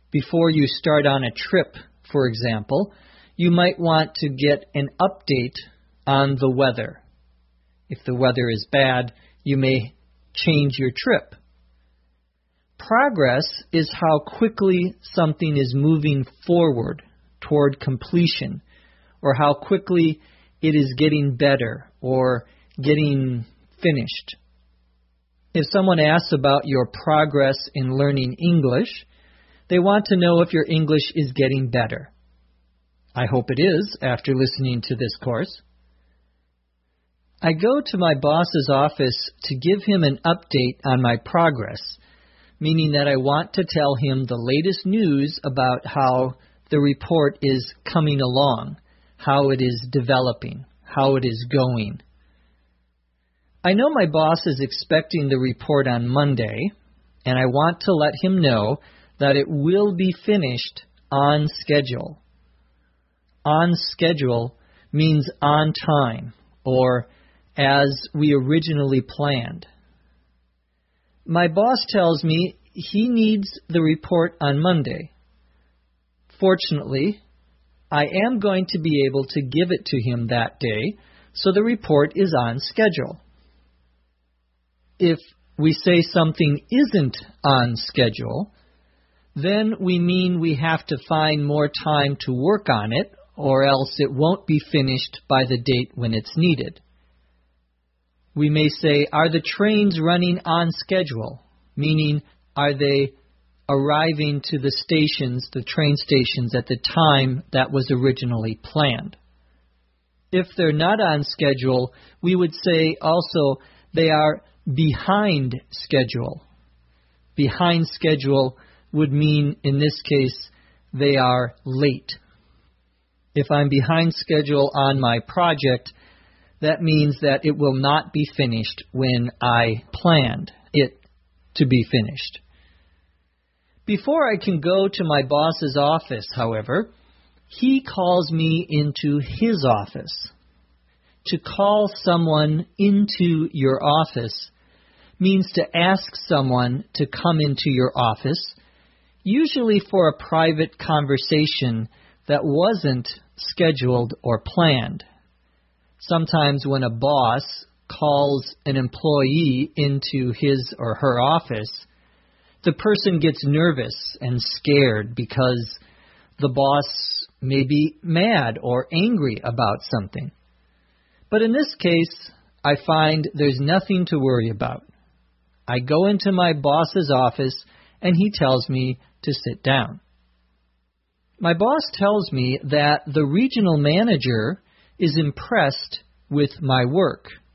Before you start on a trip, for example, you might want to get an update on the weather. If the weather is bad, you may change your trip. Progress is how quickly something is moving forward toward completion, or how quickly it is getting better or getting finished. If someone asks about your progress in learning English, they want to know if your English is getting better. I hope it is after listening to this course. I go to my boss's office to give him an update on my progress, meaning that I want to tell him the latest news about how the report is coming along, how it is developing, how it is going. I know my boss is expecting the report on Monday, and I want to let him know that it will be finished on schedule. On schedule means on time, or as we originally planned. My boss tells me he needs the report on Monday. Fortunately, I am going to be able to give it to him that day, so the report is on schedule. If we say something isn't on schedule, then we mean we have to find more time to work on it, or else it won't be finished by the date when it's needed. We may say, are the trains running on schedule? Meaning, are they arriving to the stations, the train stations, at the time that was originally planned? If they're not on schedule, we would say also they are behind schedule. Behind schedule would mean, in this case, they are late. If I'm behind schedule on my project, that means that it will not be finished when I planned it to be finished. Before I can go to my boss's office, however, he calls me into his office. To call someone into your office means to ask someone to come into your office, usually for a private conversation that wasn't scheduled or planned. Sometimes when a boss calls an employee into his or her office, the person gets nervous and scared because the boss may be mad or angry about something. But in this case, I find there's nothing to worry about. I go into my boss's office and he tells me to sit down. My boss tells me that the regional manager is impressed with my work